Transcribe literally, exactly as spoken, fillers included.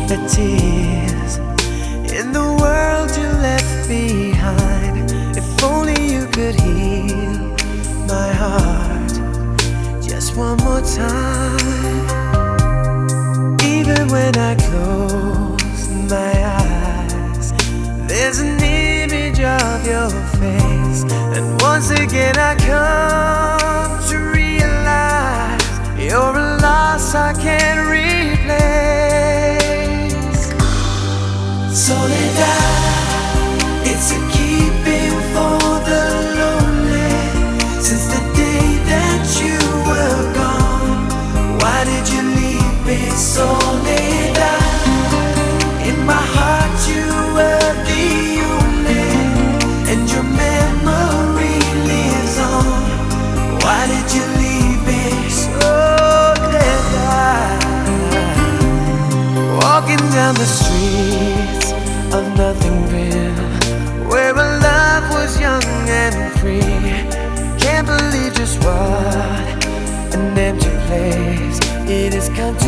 the tears in the world you left behind. If only you could heal my heart just one more time. Even when I close my eyes, there's an image of your face, and once again I come to realize you're a loss I can't replace. Soledad, it's a keeping for the lonely. Since the day that you were gone, why did you leave me, Soledad? In my heart you were the only, and your memory lives on. Why did you leave me, Soledad? Walking down the streets of nothing real, where our love was young and free. Can't believe just what an empty place it has come to